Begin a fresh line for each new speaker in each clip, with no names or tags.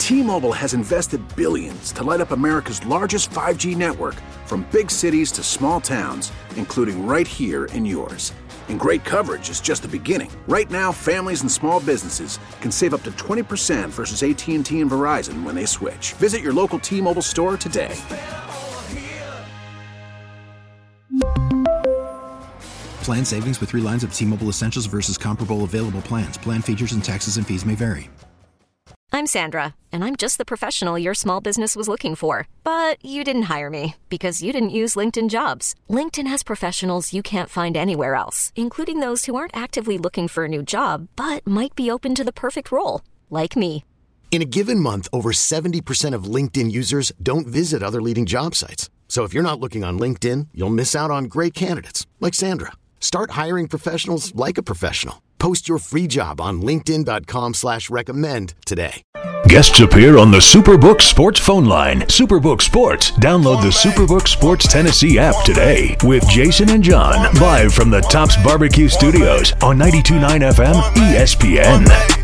T-Mobile has invested billions to light up America's largest 5G network, from big cities to small towns, including right here in yours. And great coverage is just the beginning. Right now, families and small businesses can save up to 20% versus AT&T and Verizon when they switch. Visit your local T-Mobile store today.
Plan savings with 3 lines of T-Mobile Essentials versus comparable available plans. Plan features and taxes and fees may vary.
I'm Sandra, and I'm just the professional your small business was looking for. But you didn't hire me because you didn't use LinkedIn Jobs. LinkedIn has professionals you can't find anywhere else, including those who aren't actively looking for a new job, but might be open to the perfect role, like me.
In a given month, over 70% of LinkedIn users don't visit other leading job sites. So if you're not looking on LinkedIn, you'll miss out on great candidates like Sandra. Start hiring professionals like a professional. Post your free job on linkedin.com/recommend today.
Guests appear on the Superbook Sports phone line. Superbook Sports. Download the Superbook Sports Tennessee app today with Jason and John, live from the Tops Barbecue Studios on 92.9 FM ESPN.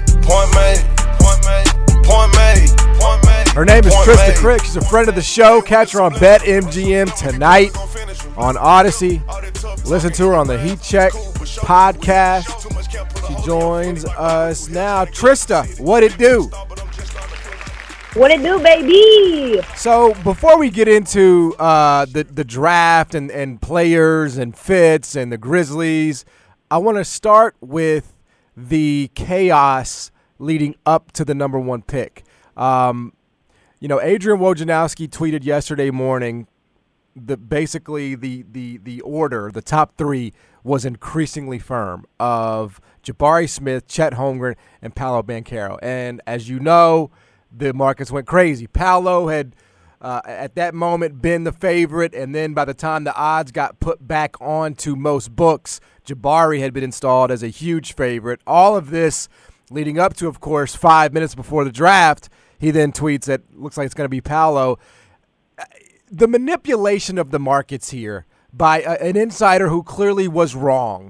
Her name is Trista Crick. She's a friend of the show. Catch her on BetMGM tonight on Odyssey. Listen to her on the Heat Check podcast. She joins us now. Trista, what it do?
What it do, baby?
So before we get into the draft and players and fits and the Grizzlies, I want to start with the chaos leading up to the number 1 pick. Adrian Wojnarowski tweeted yesterday morning that basically the order, the top 3, was increasingly firm of Jabari Smith, Chet Holmgren, and Paolo Banchero. And as you know, the markets went crazy. Paolo had, at that moment, been the favorite, and then by the time the odds got put back onto most books, Jabari had been installed as a huge favorite. All of this leading up to, of course, 5 minutes before the draft, he then tweets that looks like it's going to be Paolo. The manipulation of the markets here by an insider who clearly was wrong.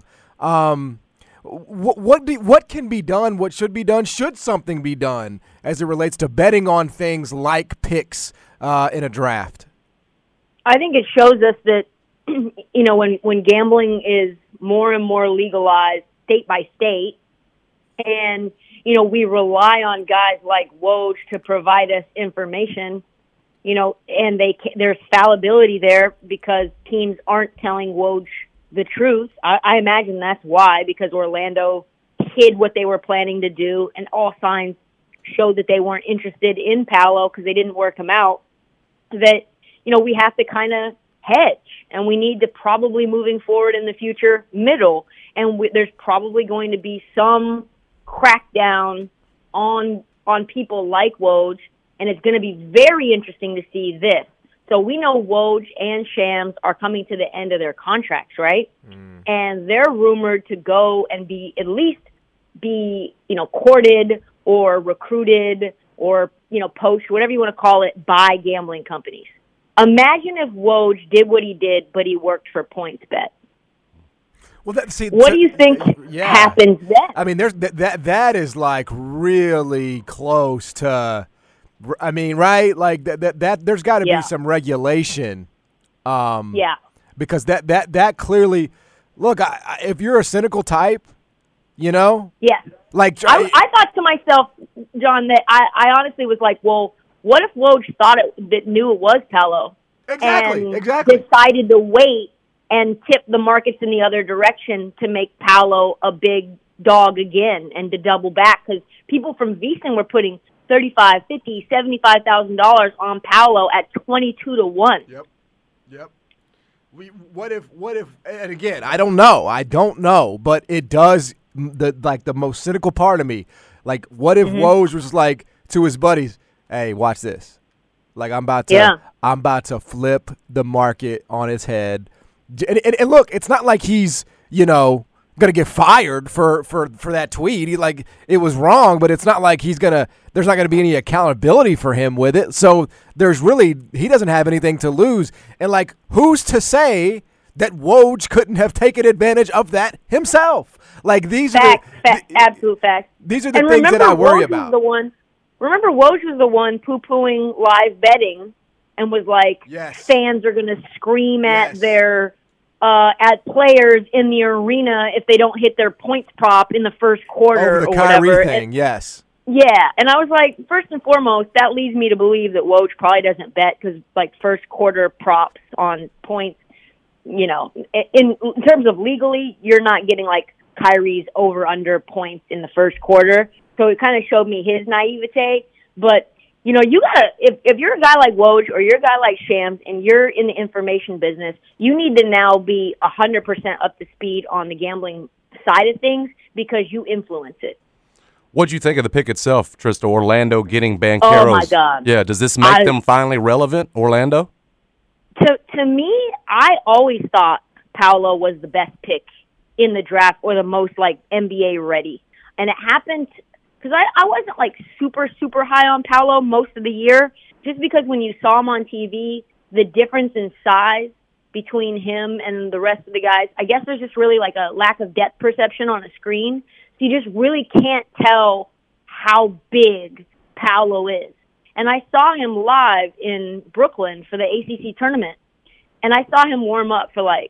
What can be done? What should be done? Should something be done as it relates to betting on things like picks in a draft?
I think it shows us that when gambling is more and more legalized state by state, and we rely on guys like Woj to provide us information, and there's fallibility there because teams aren't telling Woj the truth. I imagine that's why, because Orlando hid what they were planning to do, and all signs showed that they weren't interested in Paolo because they didn't work him out. That, we have to kind of hedge, and we need to probably moving forward in the future middle, and there's probably going to be some crackdown on people like Woj, and it's going to be very interesting to see this. So we know Woj and Shams are coming to the end of their contracts, right? And they're rumored to go and be courted or recruited or, poached, whatever you want to call it, by gambling companies. Imagine if Woj did what he did, but he worked for PointsBet.
Well,
what do you think happens then?
I mean, there's that is like really close to. I mean, right? Like that there's got to be some regulation. Because that clearly, look, if you're a cynical type, like
I thought to myself, John, that I honestly was like, well, what if Woj thought knew it was Paolo,
exactly,
decided to wait and tip the markets in the other direction to make Paolo a big dog again and to double back, because people from VSiN were putting $35,000, $50,000, $75,000 on Paolo at 22-1.
Yep. What if? And again, I don't know, but it does. The most cynical part of me, like, what if Woj was like to his buddies, "Hey, watch this. Like, I'm about to flip the market on its head." And look, it's not like he's gonna get fired for that tweet. It was wrong, but it's not like there's not gonna be any accountability for him with it. So he doesn't have anything to lose. And like, who's to say that Woj couldn't have taken advantage of that himself? Like, these
are absolute facts.
These are the things that I worry about.
remember Woj was the one poo-pooing live betting and was like,
yes,
fans are going to scream
yes,
at their at players in the arena if they don't hit their points prop in the first quarter
over the
or
Kyrie
whatever.
thing, yes.
Yeah, and I was like, first and foremost, that leads me to believe that Woj probably doesn't bet because, like, first quarter props on points, you know, in terms of legally, you're not getting, like, Kyrie's over-under points in the first quarter. So it kind of showed me his naivete. But, you know, you got to, if you're a guy like Woj or you're a guy like Shams and you're in the information business, you need to now be 100% up to speed on the gambling side of things because you influence it.
What'd you think of the pick itself, Trista? Orlando getting Bancheros.
Oh, my God.
Yeah, does this make them finally relevant, Orlando?
To me, I always thought Paolo was the best pick in the draft or the most, like, NBA ready. And it happened because I wasn't, like, super, super high on Paolo most of the year just because when you saw him on TV, the difference in size between him and the rest of the guys, I guess there's just really, like, a lack of depth perception on a screen. So you just really can't tell how big Paolo is. And I saw him live in Brooklyn for the ACC tournament, and I saw him warm up for like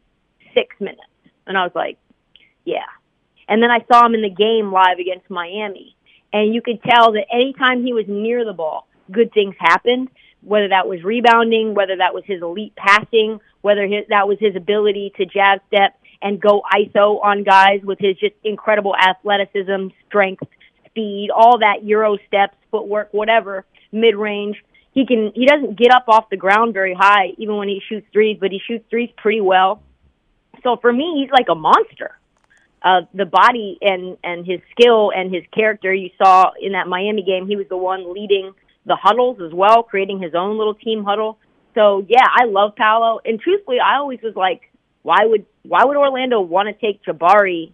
6 minutes. And I was like, yeah. And then I saw him in the game live against Miami, and you could tell that anytime he was near the ball, good things happened, whether that was rebounding, whether that was his elite passing, whether that was his ability to jab step and go ISO on guys with his just incredible athleticism, strength, speed, all that Euro steps, footwork, whatever, mid-range. He doesn't get up off the ground very high, even when he shoots threes, but he shoots threes pretty well. So for me, he's like a monster. The body and his skill and his character, you saw in that Miami game, he was the one leading the huddles as well, creating his own little team huddle. So, yeah, I love Paolo. And truthfully, I always was like, why would Orlando want to take Jabari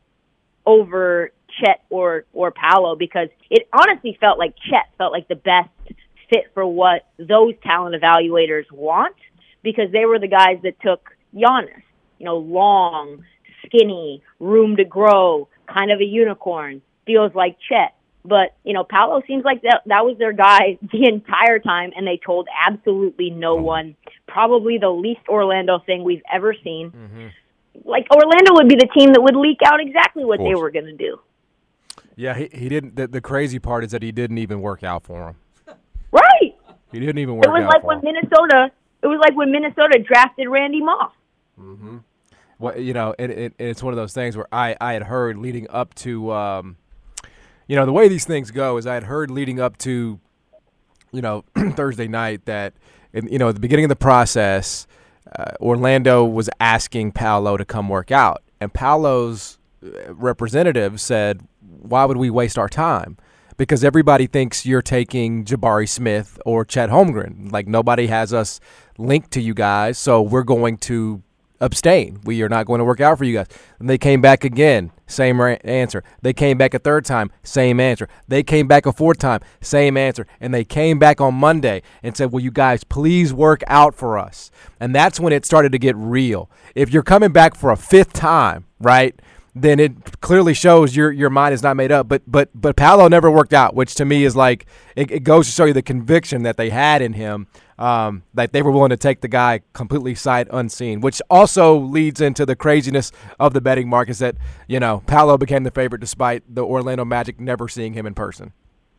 over Chet or Paolo? Because it honestly felt like Chet felt like the best fit for what those talent evaluators want, because they were the guys that took Giannis, you know, long, skinny, room to grow, kind of a unicorn, feels like Chet. But, you know, Paolo seems like that was their guy the entire time, and they told absolutely no one. Probably the least Orlando thing we've ever seen. Mm-hmm. Like, Orlando would be the team that would leak out exactly what they were going to do.
Yeah, he didn't. The crazy part is that he didn't even work out for him.
Right.
He didn't even work out for him.
It was like when Minnesota drafted Randy Moss.
Mm-hmm. Well, you know, it's one of those things where I had heard leading up to you know, the way these things go is I had heard leading up to, you know, Thursday night that, you know, at the beginning of the process, Orlando was asking Paolo to come work out. And Paolo's representative said, why would we waste our time? Because everybody thinks you're taking Jabari Smith or Chet Holmgren. Like, nobody has us linked to you guys, so we're going to abstain. We are not going to work out for you guys. And they came back again, same answer. They came back a third time, same answer. They came back a fourth time, same answer. And they came back on Monday and said, will you guys please work out for us? And that's when it started to get real. If you're coming back for a fifth time, right, then it clearly shows your mind is not made up. But Paolo never worked out, which to me is like, it goes to show you the conviction that they had in him. That they were willing to take the guy completely sight unseen, which also leads into the craziness of the betting markets that, you know, Paolo became the favorite despite the Orlando Magic never seeing him in person.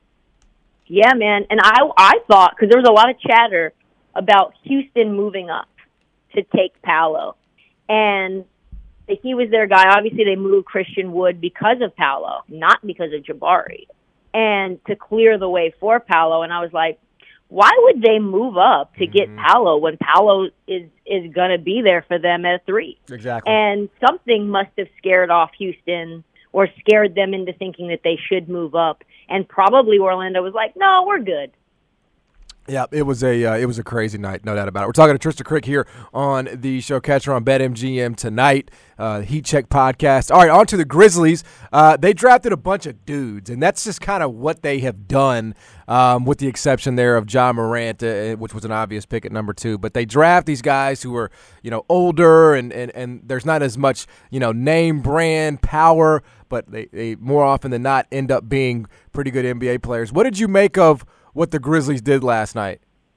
Yeah, man. And I thought, because there was a lot of chatter about Houston moving up to take Paolo. And he was their guy. Obviously, they moved Christian Wood because of Paolo, not because of Jabari, and to clear the way for Paolo. And I was like, why would they move up to get Paolo when Paolo is going to be there for them at 3?
Exactly.
And something must have scared off Houston or scared them into thinking that they should move up. And probably Orlando was like, no, we're good.
Yeah, it was a crazy night, no doubt about it. We're talking to Trista Crick here on the show Catcher on BetMGM tonight, Heat Check podcast. All right, on to the Grizzlies. They drafted a bunch of dudes, and that's just kind of what they have done, with the exception there of Ja Morant, which was an obvious pick at number 2. But they draft these guys who are, older, and there's not as much, name brand power, but they more often than not end up being pretty good NBA players. What did you make of what the Grizzlies did last night?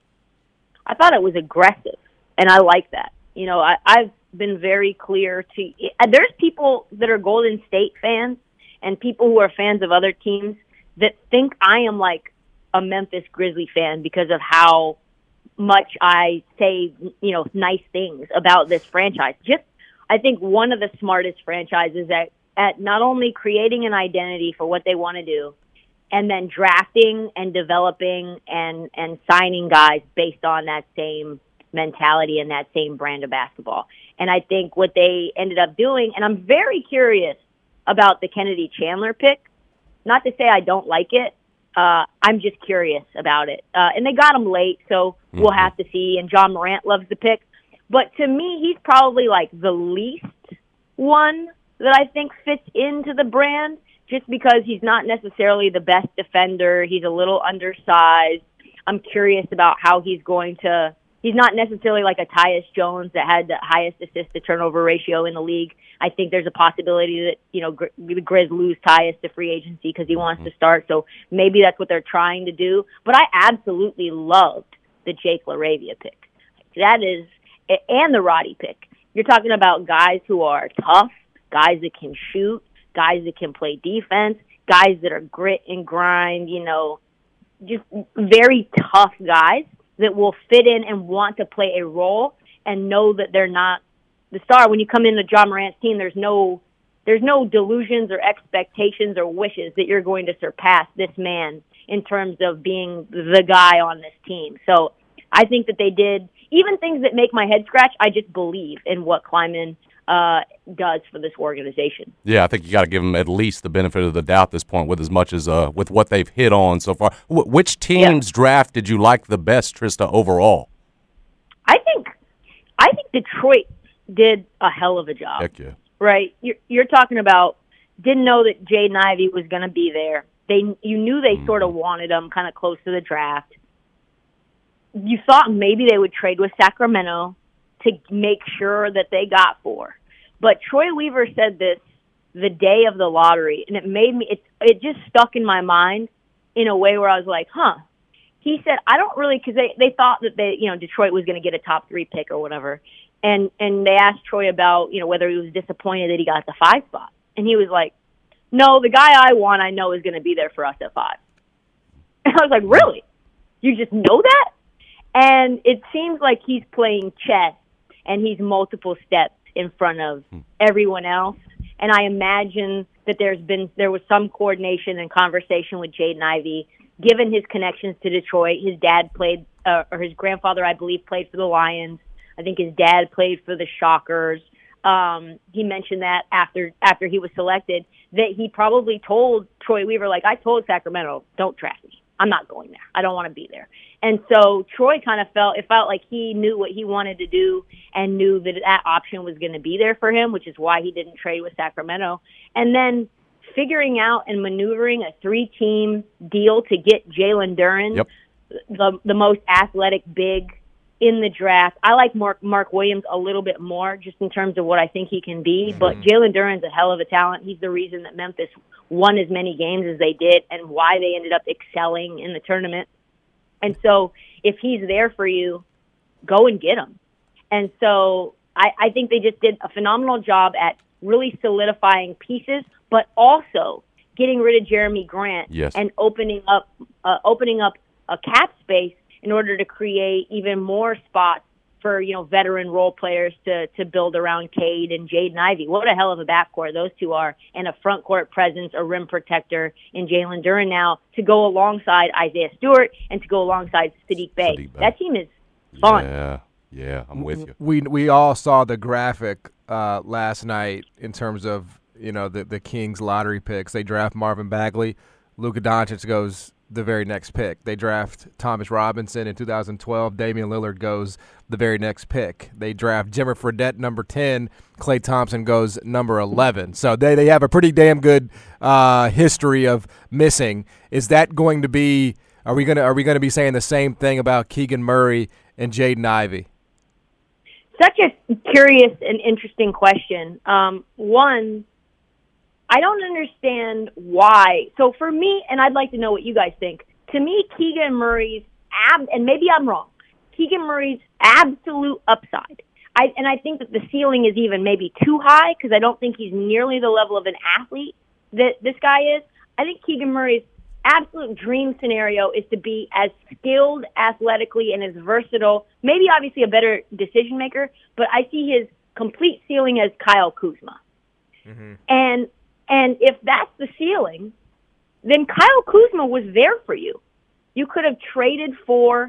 I thought it was aggressive, and I like that. I've been very clear to – there's people that are Golden State fans and people who are fans of other teams that think I am like a Memphis Grizzly fan because of how much I say, nice things about this franchise. I think one of the smartest franchises at not only creating an identity for what they want to do, and then drafting and developing and signing guys based on that same mentality and that same brand of basketball. And I think what they ended up doing, and I'm very curious about the Kennedy Chandler pick. Not to say I don't like it. I'm just curious about it. And they got him late, so we'll have to see. And John Morant loves the pick. But to me, he's probably like the least one that I think fits into the brand, just because he's not necessarily the best defender. He's a little undersized. I'm curious about how he's going to – he's not necessarily like a Tyus Jones that had the highest assist-to-turnover ratio in the league. I think there's a possibility that, the Grizz lose Tyus to free agency because he wants to start. So maybe that's what they're trying to do. But I absolutely loved the Jake LaRavia pick. That is – and the Roddy pick. You're talking about guys who are tough, guys that can shoot, guys that can play defense, guys that are grit and grind, just very tough guys that will fit in and want to play a role and know that they're not the star. When you come into John Morant's team, there's no delusions or expectations or wishes that you're going to surpass this man in terms of being the guy on this team. So I think that they did even things that make my head scratch. I just believe in what Kleiman does for this organization.
Yeah, I think you got to give them at least the benefit of the doubt at this point, with as much as with what they've hit on so far. Which team's draft did you like the best, Trista, overall?
I think Detroit did a hell of a job.
Heck yeah.
Right? You're talking about didn't know that Jaden Ivey was going to be there. You knew they sort of wanted him kind of close to the draft. You thought maybe they would trade with Sacramento to make sure that they got 4. But Troy Weaver said this the day of the lottery, and it made me, it just stuck in my mind in a way where I was like, huh. He said, I don't really, because they thought that Detroit was going to get a top 3 pick or whatever. And they asked Troy about, whether he was disappointed that he got the 5 spot. And he was like, no, the guy I want, I know is going to be there for us at 5. And I was like, really? You just know that? And it seems like he's playing chess, and he's multiple steps in front of everyone else. And I imagine that there was some coordination and conversation with Jaden Ivey, given his connections to Detroit. His dad played, or his grandfather, I believe, played for the Lions. I think his dad played for the Shockers. He mentioned that after he was selected, that he probably told Troy Weaver, like, I told Sacramento, don't draft me. I'm not going there. I don't want to be there. And so Troy kind of felt like he knew what he wanted to do and knew that option was going to be there for him, which is why he didn't trade with Sacramento. And then figuring out and maneuvering a 3-team deal to get Jalen Duren, the most athletic big in the draft. I like Mark Williams a little bit more just in terms of what I think he can be, but Jalen Duren's a hell of a talent. He's the reason that Memphis won as many games as they did and why they ended up excelling in the tournament. And so if he's there for you, go and get him. And so I think they just did a phenomenal job at really solidifying pieces, but also getting rid of Jeremy Grant and opening up a cap space in order to create even more spots for, veteran role players to build around Cade and Jaden Ivey. What a hell of a backcourt those two are, and a front court presence, a rim protector in Jalen Duren now to go alongside Isaiah Stewart and to go alongside Sadiq Bey. That team is fun.
Yeah, I'm with you.
We all saw the graphic last night in terms of, the Kings lottery picks. They draft Marvin Bagley. Luka Doncic goes the very next pick. They draft Thomas Robinson in 2012. Damian Lillard goes the very next pick. They draft Jimmer Fredette, number 10. Klay Thompson goes number 11. So they have a pretty damn good history of missing. Is that going to be? Are we gonna be saying the same thing about Keegan Murray and Jaden Ivey?
Such a curious and interesting question. One, I don't understand why. So for me, and I'd like to know what you guys think, to me, Keegan Murray's, and maybe I'm wrong, Keegan Murray's absolute upside, I think that the ceiling is even maybe too high because I don't think he's nearly the level of an athlete that this guy is. I think Keegan Murray's absolute dream scenario is to be as skilled athletically and as versatile, maybe obviously a better decision maker, but I see his complete ceiling as Kyle Kuzma. Mm-hmm. And if that's the ceiling, then Kyle Kuzma was there for you. You could have traded for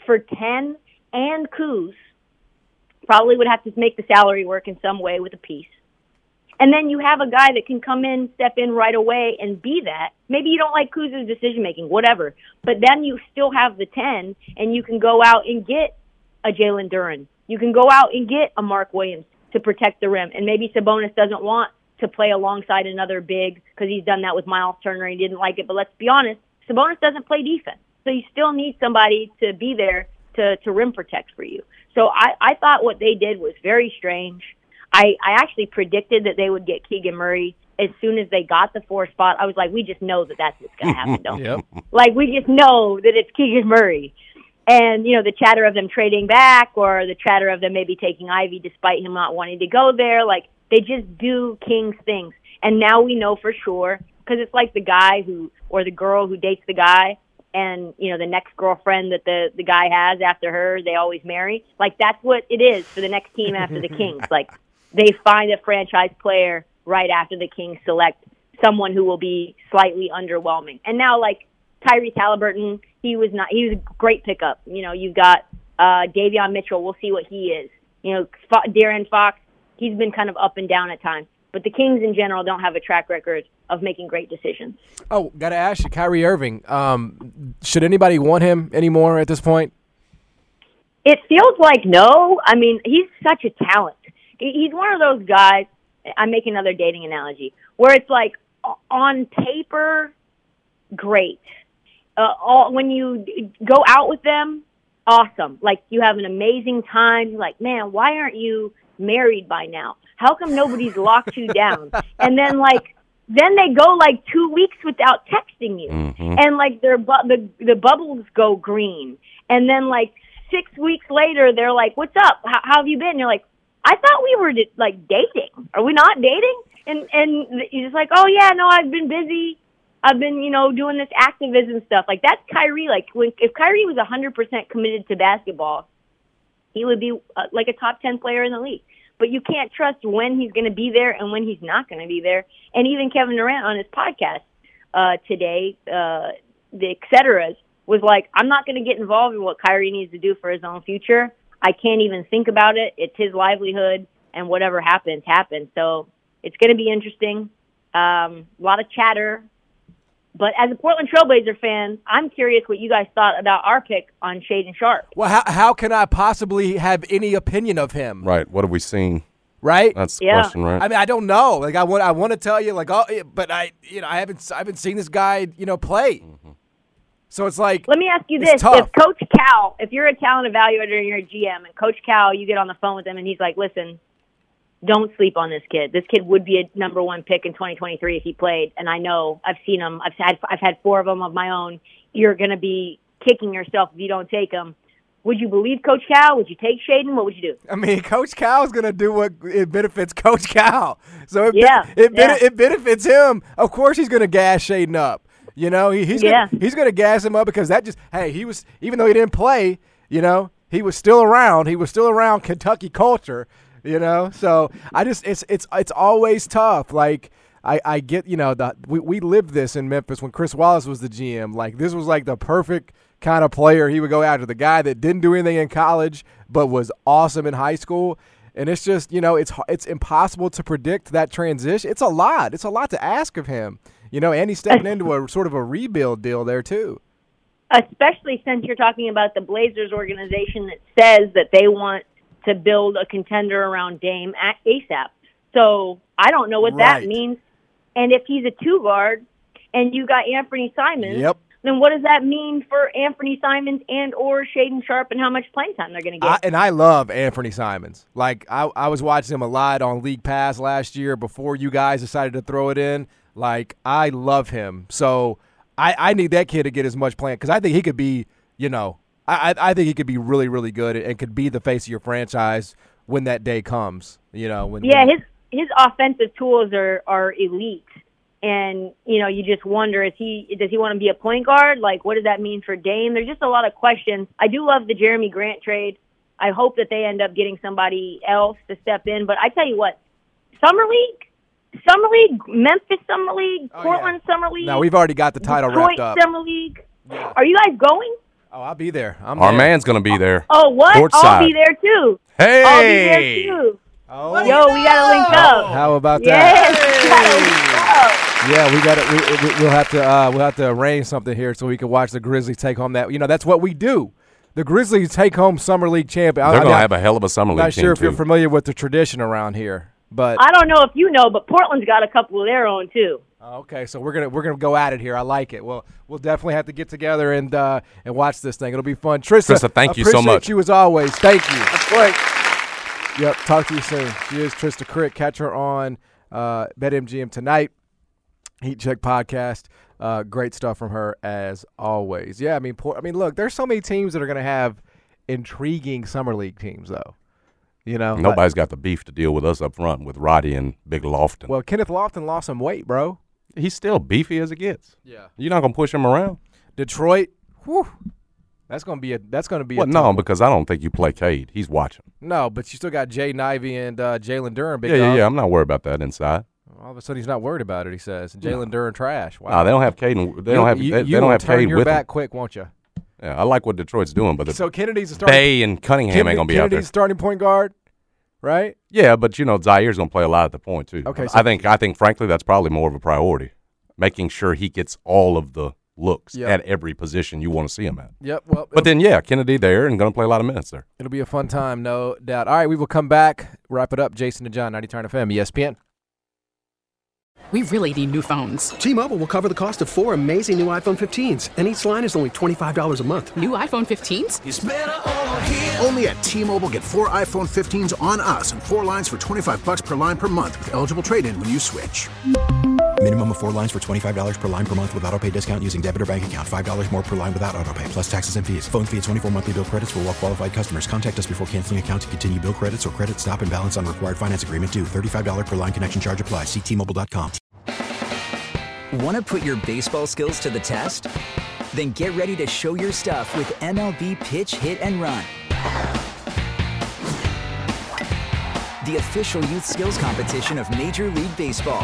10 and Kuz. Probably would have to make the salary work in some way with a piece. And then you have a guy that can come in, step in right away and be that. Maybe you don't like Kuz's decision-making, whatever. But then you still have the 10, and you can go out and get a Jalen Duren. You can go out and get a Mark Williams to protect the rim. And maybe Sabonis doesn't want to play alongside another big because he's done that with Miles Turner and he didn't like it. But let's be honest, Sabonis doesn't play defense. So you still need somebody to be there to rim protect for you. So I thought what they did was very strange. I actually predicted that they would get Keegan Murray as soon as they got the 4 spot. I was like, we just know that that's what's going to happen, don't
Yep.
we? Like, we just know that it's Keegan Murray. And, you know, the chatter of them trading back or the chatter of them maybe taking Ivy despite him not wanting to go there, like, they just do Kings things. And now we know for sure, because it's like the guy who, or the girl who dates the guy, and, you know, the next girlfriend that the guy has after her, they always marry. Like, that's what it is for the next team after the Kings. Like, they find a franchise player right after the Kings select someone who will be slightly underwhelming. And now, like, Tyrese Halliburton, he was a great pickup. You know, you've got Davion Mitchell. We'll see what he is. You know, De'Aaron Fox, he's been kind of up and down at times. But the Kings in general don't have a track record of making great decisions. Oh,
got to ask you, Kyrie Irving, should anybody want him anymore at this point?
It feels like no. I mean, he's such a talent. He's one of those guys, I'm making another dating analogy, where it's like on paper, great. When you go out with them, awesome. Like, you have an amazing time. You're like, man, why aren't you married by now? How come nobody's locked you down? And then, like, then they go, like, 2 weeks without texting you. Mm-hmm. And, like, the bubbles go green. And then, like, 6 weeks later, they're like, what's up? How have you been? And you're like, I thought we were, like, dating. Are we not dating? And you're just like, oh, yeah, no, I've been busy. I've been, you know, doing this activism stuff. Like, that's Kyrie. Like, if Kyrie was 100% committed to basketball, he would be, like, a top 10 player in the league. But you can't trust when he's going to be there and when he's not going to be there. And even Kevin Durant on his podcast today, the et ceteras, was like, I'm not going to get involved in what Kyrie needs to do for his own future. I can't even think about it. It's his livelihood, and whatever happens, happens. So it's going to be interesting. A lot of chatter. But as a Portland Trailblazer fan, I'm curious what you guys thought about our pick on Shaedon Sharpe.
Well, how can I possibly have any opinion of him?
Right. What have we seen?
Right.
That's the question, right?
I mean, I don't know. Like, I want to tell you, like, oh, but I haven't seen this guy, play. Mm-hmm. So it's like,
let me ask you this: if Coach Cal, if you're a talent evaluator and you're a GM, and Coach Cal, you get on the phone with him and he's like, listen, don't sleep on this kid. This kid would be a number 1 pick in 2023 if he played. And I know, I've seen him. I've had 4 of them of my own. You're going to be kicking yourself if you don't take him. Would you believe Coach Cal? Would you take Shaedon? What would you do?
I mean, Coach Cal is going to do what it benefits Coach Cal. So it benefits him. Of course, he's going to gas Shaedon up. You know, he's going to gas him up because he was, even though he didn't play, he was still around. He was still around Kentucky culture. So it's always tough. Like, I get, we lived this in Memphis when Chris Wallace was the GM. Like, this was like the perfect kind of player he would go after, the guy that didn't do anything in college but was awesome in high school. And it's just, it's impossible to predict that transition. It's a lot to ask of him. And he's stepping into a sort of a rebuild deal there too.
Especially since you're talking about the Blazers organization that says that they want to build a contender around Dame at ASAP. So I don't know what that means. And if he's a 2 guard and you got Anthony Simons, then what does that mean for Anthony Simons and or Shaedon Sharpe and how much playing time they're going to get?
And I love Anthony Simons. Like, I was watching him a lot on League Pass last year before you guys decided to throw it in. Like, I love him. So I need that kid to get as much playing because I think he could be, I think he could be really, really good and could be the face of your franchise when that day comes. His offensive tools are elite. And, you just wonder, does he want to be a point guard? Like, what does that mean for Dame? There's just a lot of questions. I do love the Jeremy Grant trade. I hope that they end up getting somebody else to step in. But I tell you what, Summer League, Memphis Summer League, Portland Summer League. No, we've already got the title
Detroit
wrapped up.
Summer League. Yeah. Are you guys going?
Oh, I'll be there.
Our man's going to be there.
Oh, what?
Courtside.
I'll be there, too.
Hey!
I'll be there, too.
Oh.
Yo, we got to link up.
How about
that?
Yeah, we'll have to arrange something here so we can watch the Grizzlies take home that. That's what we do. The Grizzlies take home Summer League champion.
They're going to have a hell of a Summer League team,
I'm not sure if you're familiar with the tradition around here, but
I don't know if you know, but Portland's got a couple of their own too.
Okay, so we're gonna go at it here. I like it. Well, we'll definitely have to get together and watch this thing. It'll be fun. Trista,
thank you so much.
Appreciate you as always. Thank you.
Of course.
Yep. Talk to you soon. She is Trista Crick. Catch her on BetMGM tonight. Heat Check podcast. Great stuff from her as always. Yeah, I mean, look, there's so many teams that are going to have intriguing summer league teams, though.
Nobody's got the beef to deal with us up front with Roddy and Big Lofton.
Well, Kenneth Lofton lost some weight, bro.
He's still beefy as it gets.
Yeah,
you're not going to push him around.
Detroit, whew, that's going to be
Well, no, because I don't think you play Cade. He's watching.
No, but you still got Jay Ivey and Jalen Duren.
Yeah. I'm not worried about that inside.
All of a sudden, he's not worried about it. He says Jalen Duren trash. Wow.
No, they don't have Cade. They don't have Cade
your
with
back
him.
quick, won't you?
Yeah, I like what Detroit's doing, but
so Kennedy's a starting.
Bay and Cunningham ain't gonna be out there.
Kennedy's starting point guard, right?
Yeah, but Zaire's gonna play a lot at the point too.
Okay, so
I think frankly that's probably more of a priority, making sure he gets all of the looks at every position you want to see him at.
Yep. Well,
but then Kennedy there and gonna play a lot of minutes there.
It'll be a fun time, no doubt. All right, we will come back, wrap it up. Jason and John, 90 Turn FM, ESPN.
We really need new phones.
T-Mobile will cover the cost of 4 amazing new iPhone 15s, and each line is only $25 a month.
New iPhone 15s?
It's better over here. Only at T-Mobile, get 4 iPhone 15s on us and 4 lines for $25 per line per month with eligible trade-in when you switch.
Minimum of 4 lines for $25 per line per month with autopay discount using debit or bank account. $5 more per line without autopay, plus taxes and fees. Phone fee at 24 monthly bill credits for well-qualified customers. Contact us before canceling account to continue bill credits or credit stop and balance on required finance agreement due. $35 per line connection charge applies. See T-Mobile.com.
Want to put your baseball skills to the test? Then get ready to show your stuff with MLB Pitch, Hit, and Run. The official youth skills competition of Major League Baseball.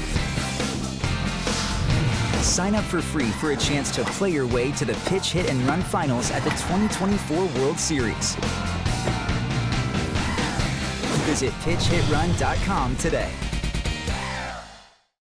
Sign up for free for a chance to play your way to the Pitch, Hit, and Run finals at the 2024 World Series. Visit PitchHitRun.com today.